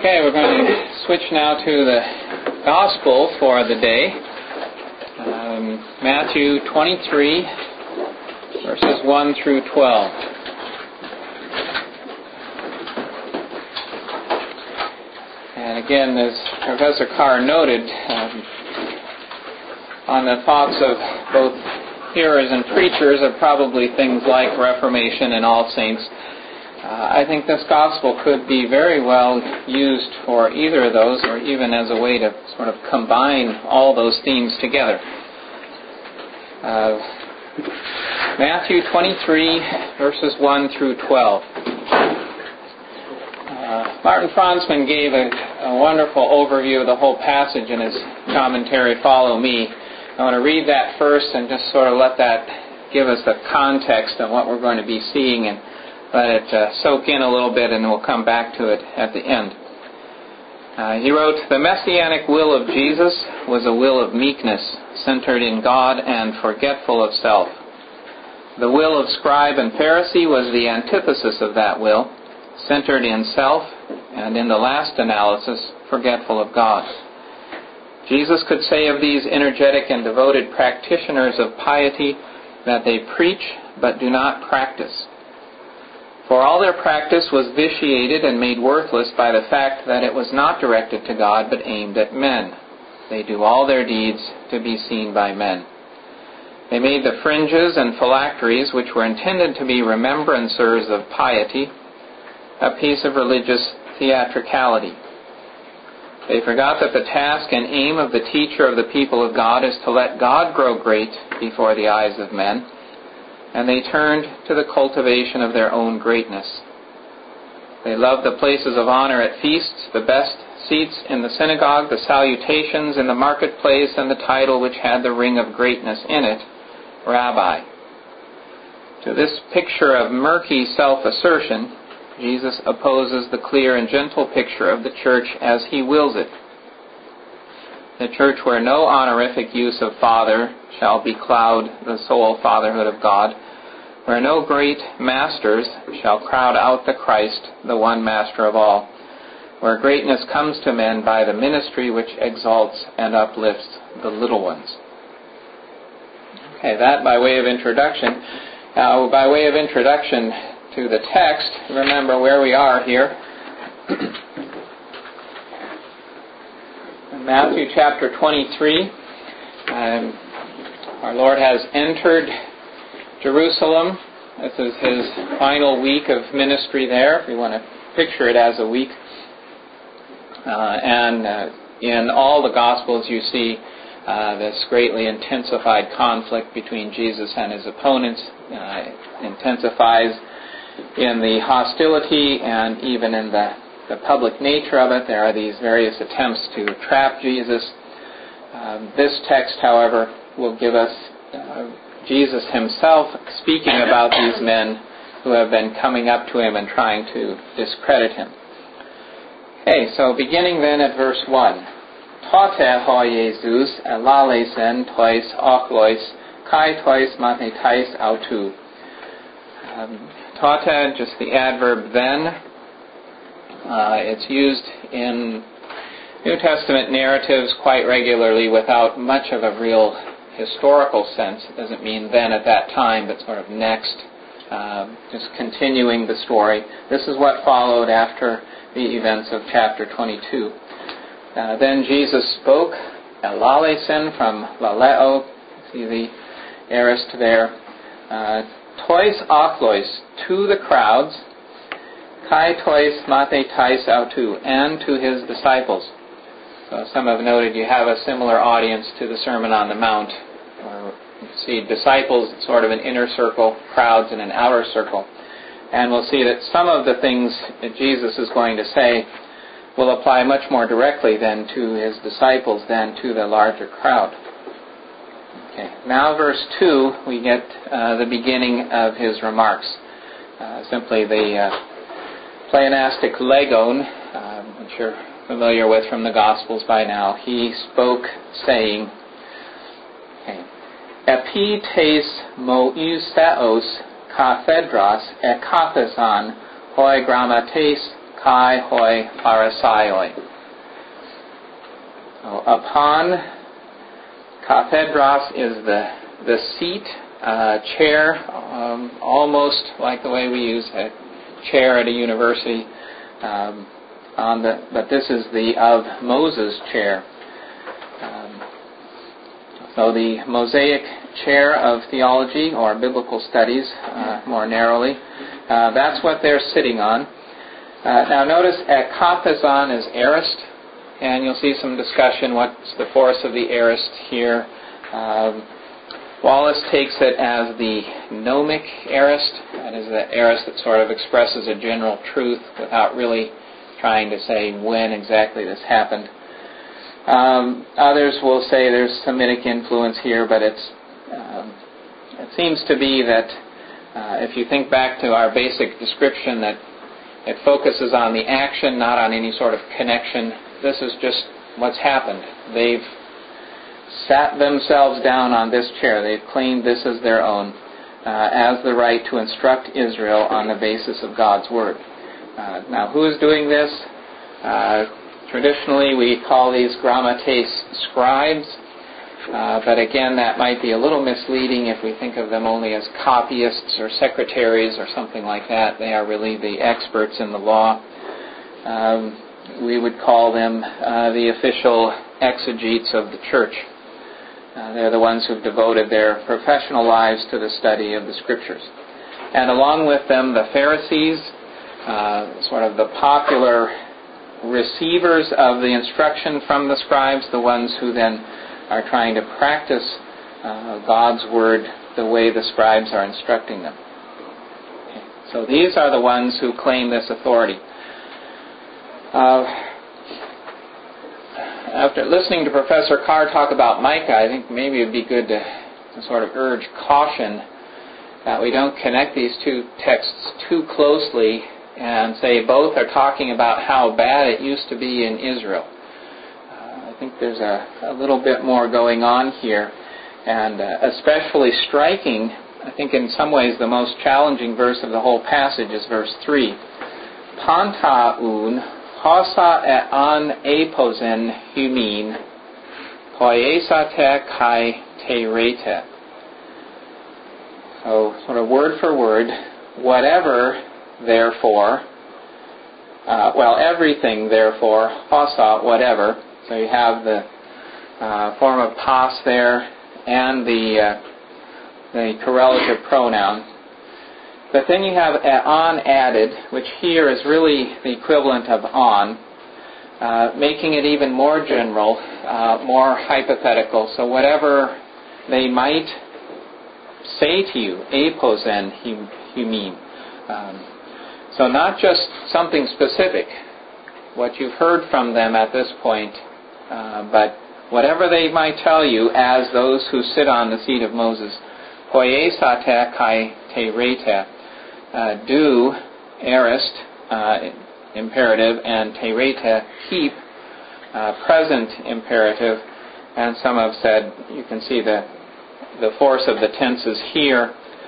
Okay, we're going to switch now to the Gospel for the day. Matthew 23, verses 1 through 12. And again, as Professor Carr noted, on the thoughts of both hearers and preachers of probably things like Reformation and All Saints, I think this Gospel could be very well used for either of those, or even as a way to sort of combine all those themes together. Matthew 23, verses 1 through 12. Martin Franzmann gave a wonderful overview of the whole passage in his commentary, Follow Me. I want to read that first and just sort of let that give us the context of what we're going to be seeing, and let it soak in a little bit, and we'll come back to it at the end. He wrote, "The messianic will of Jesus was a will of meekness, centered in God and forgetful of self. The will of scribe and Pharisee was the antithesis of that will, centered in self and, in the last analysis, forgetful of God. Jesus could say of these energetic and devoted practitioners of piety that they preach but do not practice. For all their practice was vitiated and made worthless by the fact that it was not directed to God but aimed at men. They do all their deeds to be seen by men. They made the fringes and phylacteries, which were intended to be remembrancers of piety, a piece of religious theatricality. They forgot that the task and aim of the teacher of the people of God is to let God grow great before the eyes of men, and they turned to the cultivation of their own greatness. They loved the places of honor at feasts, the best seats in the synagogue, the salutations in the marketplace, and the title which had the ring of greatness in it, Rabbi." To this picture of murky self-assertion, Jesus opposes the clear and gentle picture of the church as he wills it. The church where no honorific use of Father shall becloud the sole fatherhood of God, where no great masters shall crowd out the Christ, the one master of all, where greatness comes to men by the ministry which exalts and uplifts the little ones. Okay, that by way of introduction. Now, by way of introduction to the text, remember where we are here. In Matthew chapter 23, our Lord has entered Jerusalem. This is his final week of ministry there, if we want to picture it as a week. In all the Gospels you see this greatly intensified conflict between Jesus and his opponents. Intensifies in the hostility and even in the public nature of it. There are these various attempts to trap Jesus. This text, however, will give us Jesus himself speaking about these men who have been coming up to him and trying to discredit him. Okay, so beginning then at verse 1. Tote ho Jesus elalesen tois ochlois kai tois mathetais autu. Tote, just the adverb then. It's used in New Testament narratives quite regularly without much of a real historical sense. It doesn't mean then at that time, but sort of next, just continuing the story. This is what followed after the events of chapter 22. Then Jesus spoke, elalesen from laleo, see the aorist there, tois ochlois, to the crowds, kai tois mathetais autu, and to his disciples. So some have noted you have a similar audience to the Sermon on the Mount, where you see disciples, sort of an inner circle, crowds in an outer circle. And we'll see that some of the things that Jesus is going to say will apply much more directly then to his disciples than to the larger crowd. Okay, now verse 2, we get the beginning of his remarks. Simply the pleonastic legon, which you're familiar with from the Gospels by now. He spoke, saying, Epi tes moiseos kathedros ekathason hoi grammates kai hoi parasaioi. So upon, kathedros is the seat, chair, almost like the way we use a chair at a university. But this is the of Moses chair. So the Mosaic chair of theology or biblical studies, more narrowly, that's what they're sitting on. Now notice kathazon is aorist, and you'll see some discussion what's the force of the aorist here. Wallace takes it as the gnomic aorist, that is the aorist that sort of expresses a general truth without really trying to say when exactly this happened. Others will say there's Semitic influence here, but it seems to be that if you think back to our basic description that it focuses on the action, not on any sort of connection. This is just what's happened. They've sat themselves down on this chair. They've claimed this as their own, as the right to instruct Israel on the basis of God's Word. Now, who is doing this? Traditionally, we call these grammates scribes, but again, that might be a little misleading if we think of them only as copyists or secretaries or something like that. They are really the experts in the law. We would call them the official exegetes of the church. They're the ones who've devoted their professional lives to the study of the Scriptures. And along with them, the Pharisees, sort of the popular receivers of the instruction from the scribes, the ones who then are trying to practice God's Word the way the scribes are instructing them. Okay. So these are the ones who claim this authority. After listening to Professor Carr talk about Micah, I think maybe it would be good to sort of urge caution that we don't connect these two texts too closely and say both are talking about how bad it used to be in Israel. I think there's a little bit more going on here, and especially striking, I think in some ways the most challenging verse of the whole passage is verse 3. Pantaun hosa an aposen humin poiesate kai teirete. So sort of word for word, whatever therefore, everything therefore, hosa, whatever. So you have the form of pas there and the correlative pronoun. But then you have on added, which here is really the equivalent of on, making it even more general, more hypothetical. So whatever they might say to you, aposen humin. So not just something specific, what you've heard from them at this point, but whatever they might tell you as those who sit on the seat of Moses. Poiesate kai teirete. Do, aorist, imperative, and teirete, keep, present imperative. And some have said, you can see the force of the tenses here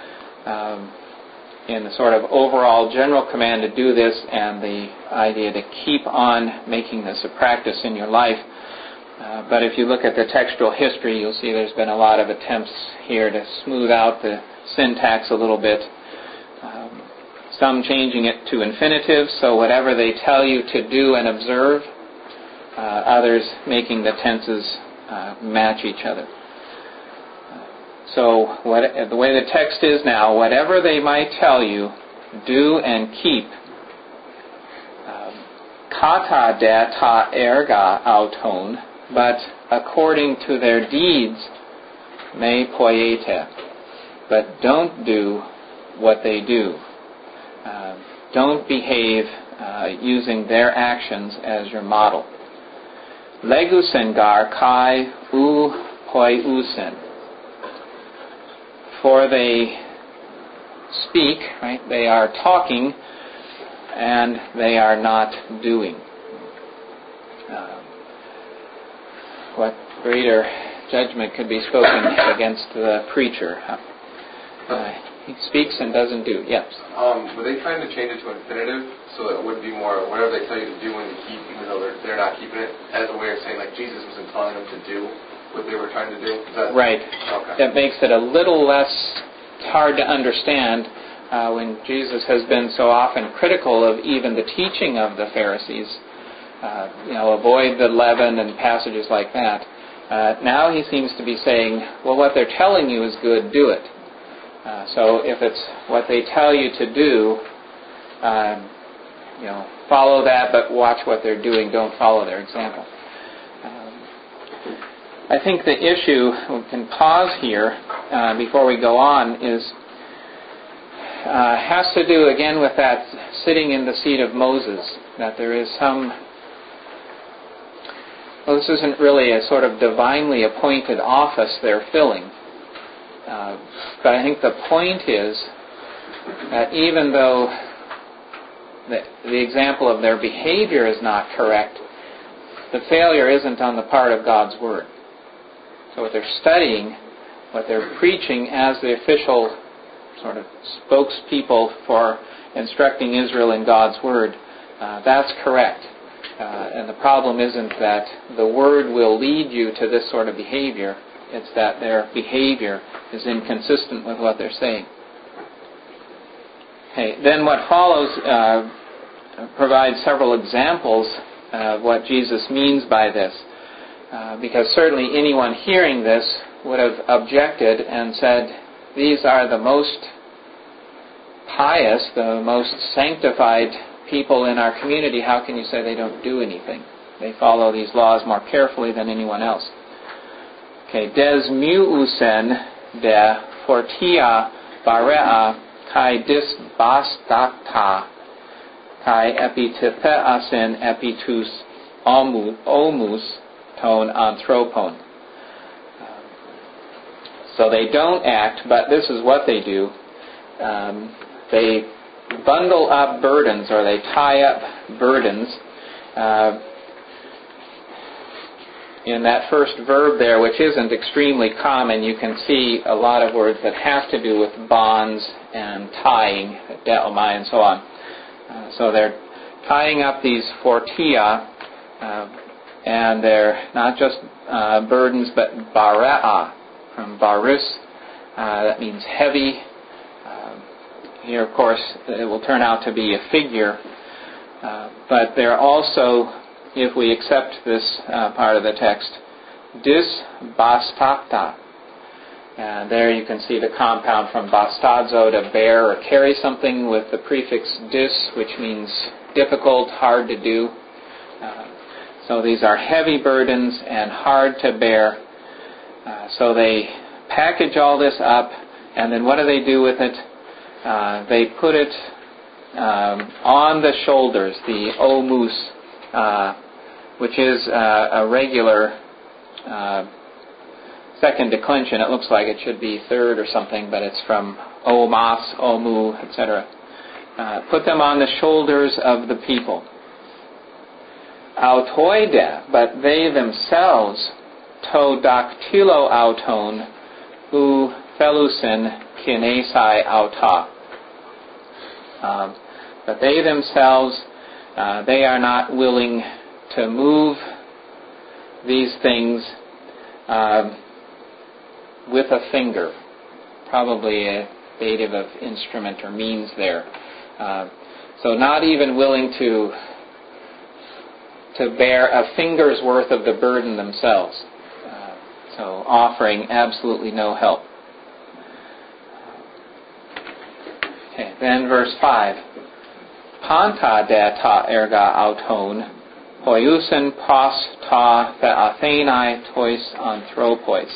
in the sort of overall general command to do this and the idea to keep on making this a practice in your life. But if you look at the textual history, you'll see there's been a lot of attempts here to smooth out the syntax a little bit. Some changing it to infinitive, so whatever they tell you to do and observe, others making the tenses match each other. So the way the text is now, whatever they might tell you, do and keep. Kata de ta erga auton, but according to their deeds, me poiete. But don't do what they do. Don't behave using their actions as your model. Legusengar kai u poiusen. For they speak, right? They are talking, and they are not doing. What greater judgment could be spoken against the preacher? He speaks and doesn't do. Yes. Were they trying to change it to infinitive so that it would be more whatever they tell you to do when you keep, even though they're not keeping it, as a way of saying like Jesus wasn't telling them to do what they were trying to do? Right. Okay. That makes it a little less hard to understand when Jesus has been so often critical of even the teaching of the Pharisees. Avoid the leaven and passages like that. Now he seems to be saying, well, what they're telling you is good, do it. So if it's what they tell you to do, follow that, but watch what they're doing. Don't follow their example. I think the issue, we can pause here before we go on, has to do again with that sitting in the seat of Moses, that there is this isn't really a sort of divinely appointed office they're filling. But I think the point is that even though the example of their behavior is not correct, the failure isn't on the part of God's Word. So what they're studying, what they're preaching as the official sort of spokespeople for instructing Israel in God's Word, that's correct. And the problem isn't that the Word will lead you to this sort of behavior. It's that their behavior is inconsistent with what they're saying. Okay, then what follows provides several examples of what Jesus means by this. Because certainly anyone hearing this would have objected and said, these are the most pious, the most sanctified people in our community. How can you say they don't do anything? They follow these laws more carefully than anyone else. Okay, des mu'usen de fortia barea kai disbastata kai epititheasen epitus omus ton anthropon. So they don't act, but this is what they do. They bundle up burdens, or they tie up burdens. In that first verb there, which isn't extremely common, you can see a lot of words that have to do with bonds and tying, deomai and so on. So they're tying up these fortia, and they're not just burdens, but bare'a, from baris, that means heavy. Here, of course, it will turn out to be a figure, but they're also, if we accept this part of the text, disbastata. And there you can see the compound from bastazo, to bear or carry something, with the prefix dis, which means difficult, hard to do. So these are heavy burdens and hard to bear. So they package all this up, and then what do they do with it? They put it on the shoulders, the omus, which is a regular second declension. It looks like it should be third or something, but it's from omas, omu, etc. Put them on the shoulders of the people. Autoide, but they themselves, to daktilo auton, u felusin kinesai auta. But they themselves, they are not willing to move these things with a finger. Probably a dative of instrument or means there. So not even willing to bear a finger's worth of the burden themselves. So offering absolutely no help. Okay, then verse 5. Panta de ta erga auton, poiusen pos ta theathenai tois anthropois.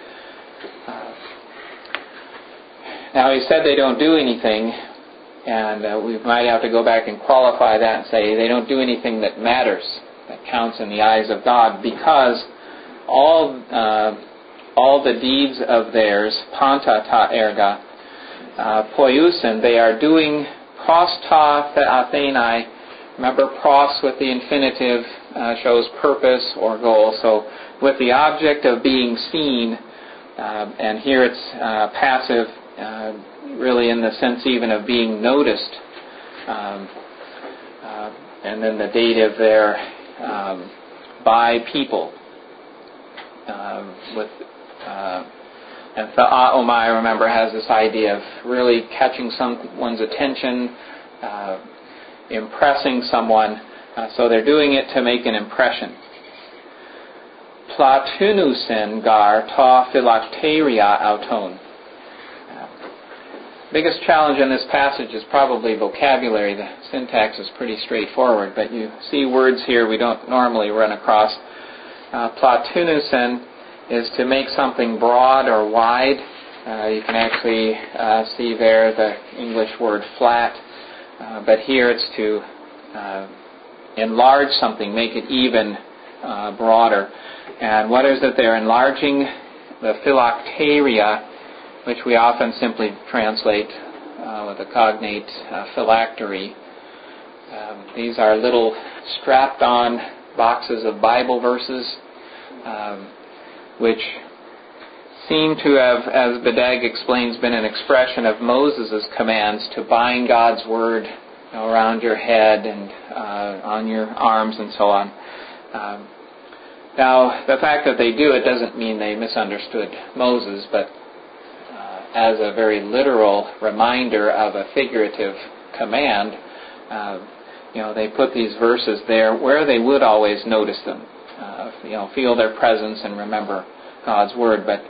Now he said they don't do anything, and we might have to go back and qualify that and say they don't do anything that matters, that counts in the eyes of God, because all the deeds of theirs, panta ta erga, poiusen, they are doing pros ta theathenai. Remember, pros with the infinitive shows purpose or goal. So with the object of being seen, and here it's passive, really in the sense even of being noticed. And then the dative there, by people. And theaomai, remember, has this idea of really catching someone's attention, impressing someone. So they're doing it to make an impression. Platunusen gar ta phylacteria auton. Biggest challenge in this passage is probably vocabulary. The syntax is pretty straightforward, but you see words here we don't normally run across. Platunusen is to make something broad or wide. You can actually see there the English word flat, but here it's to enlarge something, make it even broader. And what is it they're enlarging? The phylacteria, which we often simply translate with the cognate phylactery. These are little strapped-on boxes of Bible verses, which seem to have, as Bedag explains, been an expression of Moses' commands to bind God's Word around your head and on your arms and so on. Now, the fact that they do it doesn't mean they misunderstood Moses, but as a very literal reminder of a figurative command, they put these verses there where they would always notice them. Feel their presence and remember God's Word. But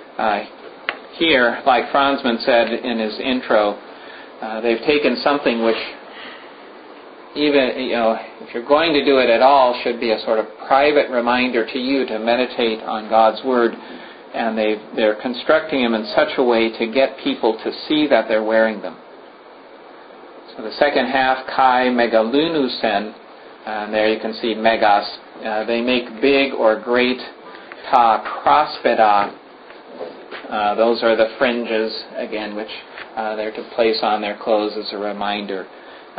here, like Franzman said in his intro, they've taken something which even, if you're going to do it at all, should be a sort of private reminder to you to meditate on God's Word. And they're constructing them in such a way to get people to see that they're wearing them. So the second half, kai megalunusen, and there you can see megas. They make big or great. Ta prospeda. Those are the fringes, again, which they're to place on their clothes as a reminder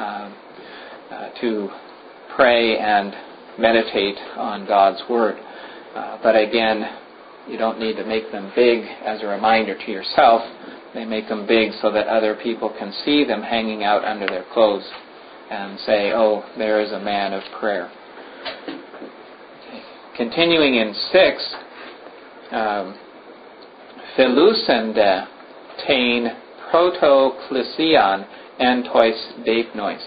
to pray and meditate on God's Word. But again, you don't need to make them big as a reminder to yourself. They make them big so that other people can see them hanging out under their clothes and say, oh, there is a man of prayer. Okay. Continuing in 6, Philusende tain protoklysion entois deipnois.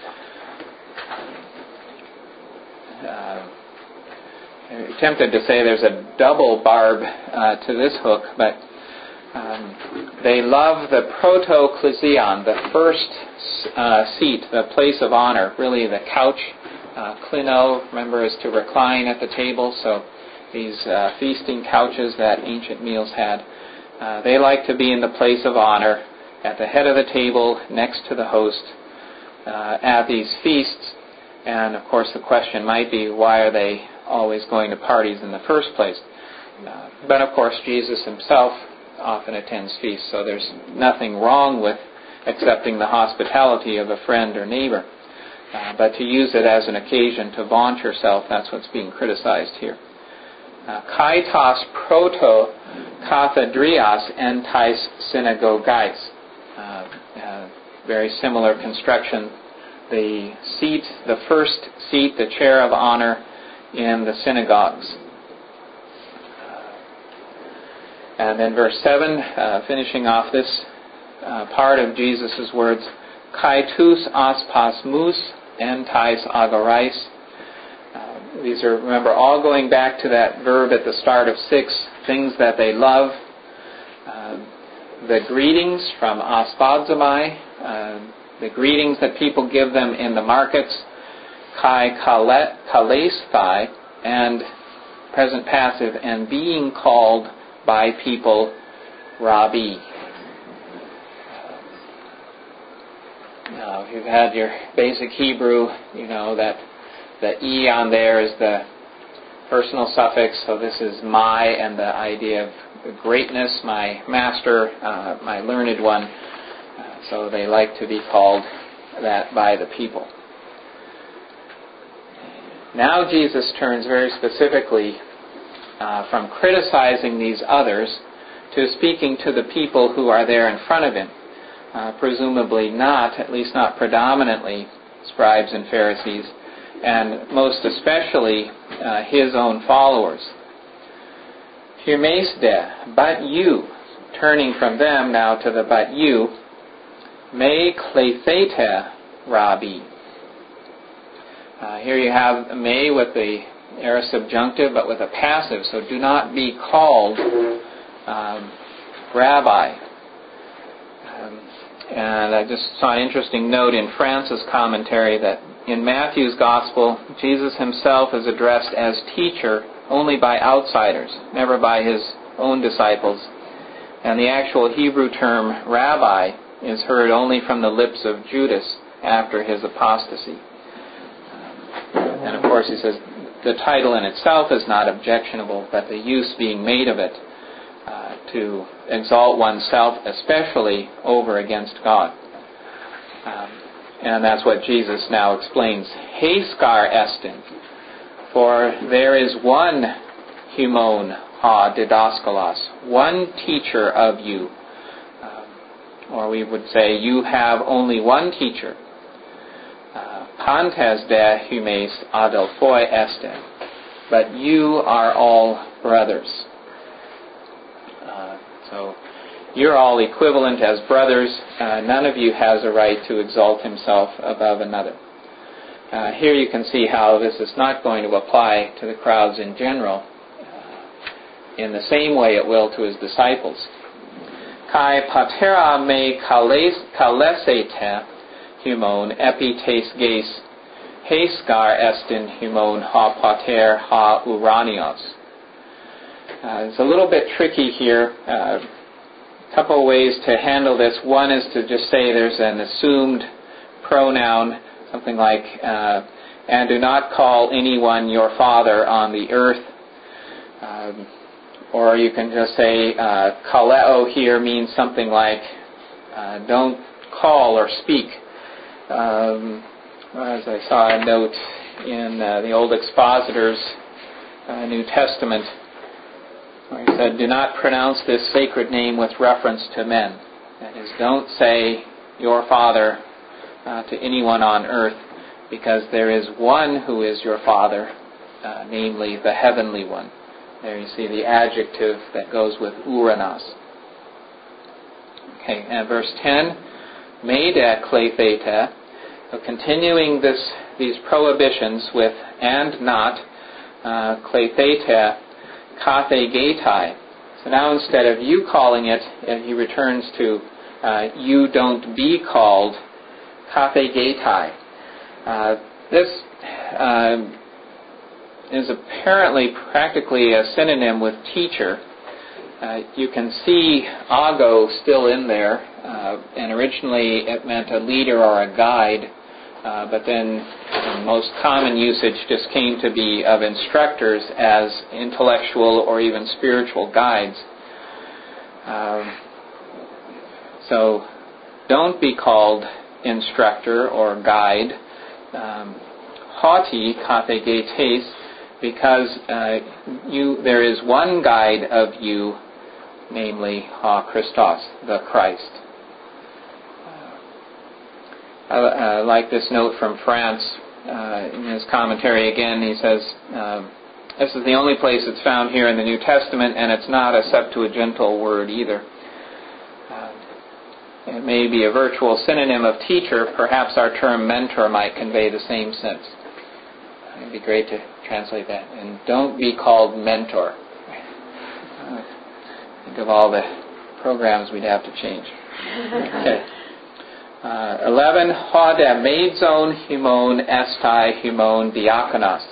I'm tempted to say there's a double barb to this hook, but they love the protoklysion, the first seat, the place of honor, really the couch. Klino, remember, is to recline at the table, so these feasting couches that ancient meals had. They like to be in the place of honor, at the head of the table, next to the host, at these feasts. And, of course, the question might be, why are they always going to parties in the first place? But, of course, Jesus himself often attends feasts, so there's nothing wrong with accepting the hospitality of a friend or neighbor. But to use it as an occasion to vaunt yourself, that's what's being criticized here. Kaitos proto kathedrias entais synagogais. Very similar construction. The seat, the first seat, the chair of honor in the synagogues. And then verse 7, finishing off this part of Jesus' words, Kaitus aspas mus entais agorais. These are, remember, all going back to that verb at the start of 6, things that they love. The greetings from aspadzamai, the greetings that people give them in the markets, kai kalesthai, and present passive, and being called by people Rabbi. Now, if you've had your basic Hebrew, you know that the E on there is the personal suffix, so this is my, and the idea of greatness, my master, my learned one. So they like to be called that by the people. Now Jesus turns very specifically from criticizing these others to speaking to the people who are there in front of him. Presumably not, at least not predominantly, scribes and Pharisees, and most especially his own followers. Humesde, but you, turning from them now to the but you, me klethete Rabbi. Here you have me with the aorist subjunctive, but with a passive, so do not be called Rabbi. And I just saw an interesting note in Francis' commentary that in Matthew's Gospel, Jesus himself is addressed as teacher only by outsiders, never by his own disciples. And the actual Hebrew term rabbi is heard only from the lips of Judas after his apostasy. And of course, he says the title in itself is not objectionable, but the use being made of it to exalt oneself, especially over against God. And that's what Jesus now explains. Heiskar estin, for there is one humon ha didaskalos, one teacher of you. Or we would say, you have only one teacher. Pantes de humes adelphoi estin, but you are all brothers. So you're all equivalent as brothers. None of you has a right to exalt himself above another. Here you can see how this is not going to apply to the crowds in general in the same way it will to his disciples. Kai patera me kalesete humon epites ges heiskar estin humon ha pater ha uranios. It's a little bit tricky here. A couple of ways to handle this. One is to just say there's an assumed pronoun, something like, and do not call anyone your father on the earth. Or you can just say, kaleo here means something like, don't call or speak. As I saw a note in the Old Expositor's New Testament, where he said, do not pronounce this sacred name with reference to men. That is, don't say your father to anyone on earth, because there is one who is your father, namely the heavenly one. There you see the adjective that goes with uranos. Okay, and verse 10, Meide klethete, continuing these prohibitions with and not, klethete, kathegetai. So now instead of you calling it, he returns to you don't be called kathegetai. This is apparently practically a synonym with teacher. You can see ago still in there, and originally it meant a leader or a guide, but then most common usage just came to be of instructors as intellectual or even spiritual guides. So don't be called instructor or guide. Hauti kathegetes, because there is one guide of you, namely Christos, the Christ. I like this note from France in his commentary again. He says, this is the only place it's found here in the New Testament, and it's not a Septuagintal word either. It may be a virtual synonym of teacher. Perhaps our term mentor might convey the same sense. It would be great to translate that. And don't be called mentor. Think of all the programs we'd have to change. Okay. 11. Hode maidzon humon estai humon diakonos.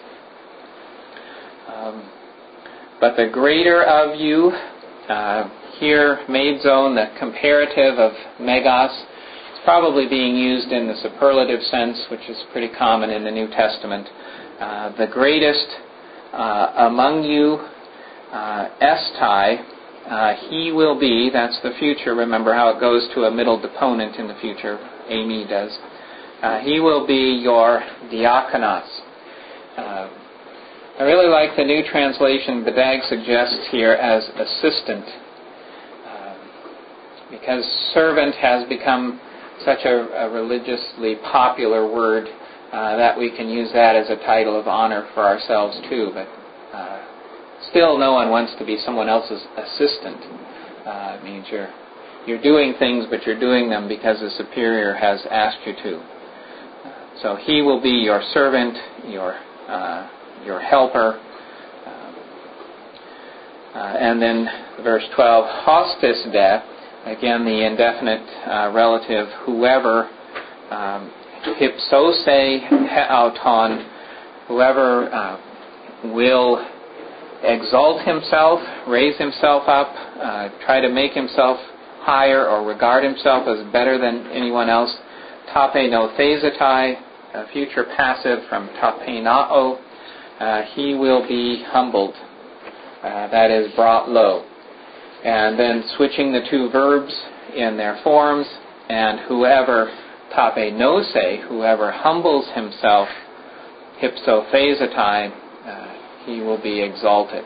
But the greater of you, here maidzon, the comparative of megas, is probably being used in the superlative sense, which is pretty common in the New Testament. The greatest among you, estai, he will be, that's the future. Remember how it goes to a middle deponent in the future. Amy does. He will be your diakonos. I really like the new translation Bedag suggests here as assistant. because servant has become such a religiously popular word that we can use that as a title of honor for ourselves too. But still, no one wants to be someone else's assistant. It means you're doing things, but you're doing them because the superior has asked you to. So he will be your servant, your helper. And then verse 12, hostis de, again the indefinite relative, whoever, hypsose heauton, whoever will exalt himself, raise himself up, try to make himself higher or regard himself as better than anyone else. Tape no thesetai, future passive from tapenao, he will be humbled. That is brought low. And then switching the two verbs in their forms, and whoever tapenose, whoever humbles himself, hypsophasetai, he will be exalted.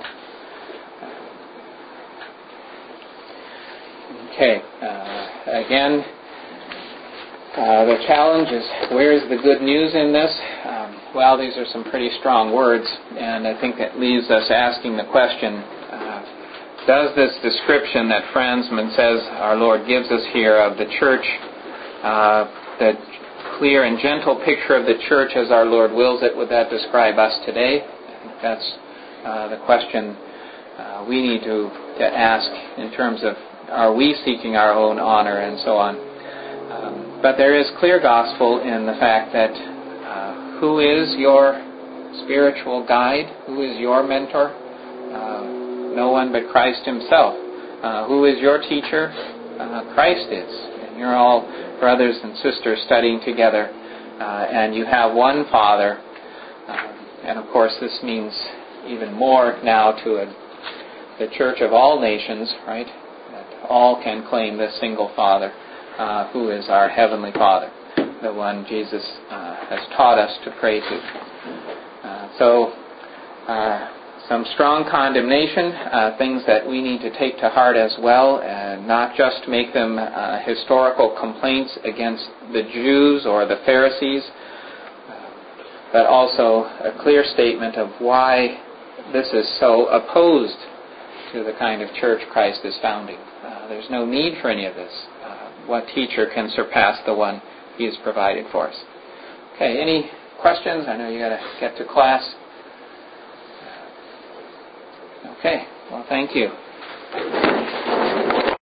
Okay, again, the challenge is, where's the good news in this? Well, these are some pretty strong words, and I think it leaves us asking the question, does this description that Franzmann says our Lord gives us here of the church, the clear and gentle picture of the church as our Lord wills it, would that describe us today? I think that's the question we need to ask in terms of, are we seeking our own honor and so on. But there is clear gospel in the fact that who is your spiritual guide? Who is your mentor? No one but Christ himself. Who is your teacher? Christ is. And you're all brothers and sisters studying together. And you have one Father. And of course this means even more now to the church of all nations, right? That all can claim this single Father, who is our Heavenly Father, the one Jesus has taught us to pray to. So some strong condemnation, things that we need to take to heart as well, and not just make them historical complaints against the Jews or the Pharisees, but also a clear statement of why this is so opposed to the kind of church Christ is founding. There's no need for any of this. What teacher can surpass the one he has provided for us? Okay, any questions? I know you got to get to class. Okay, well, thank you.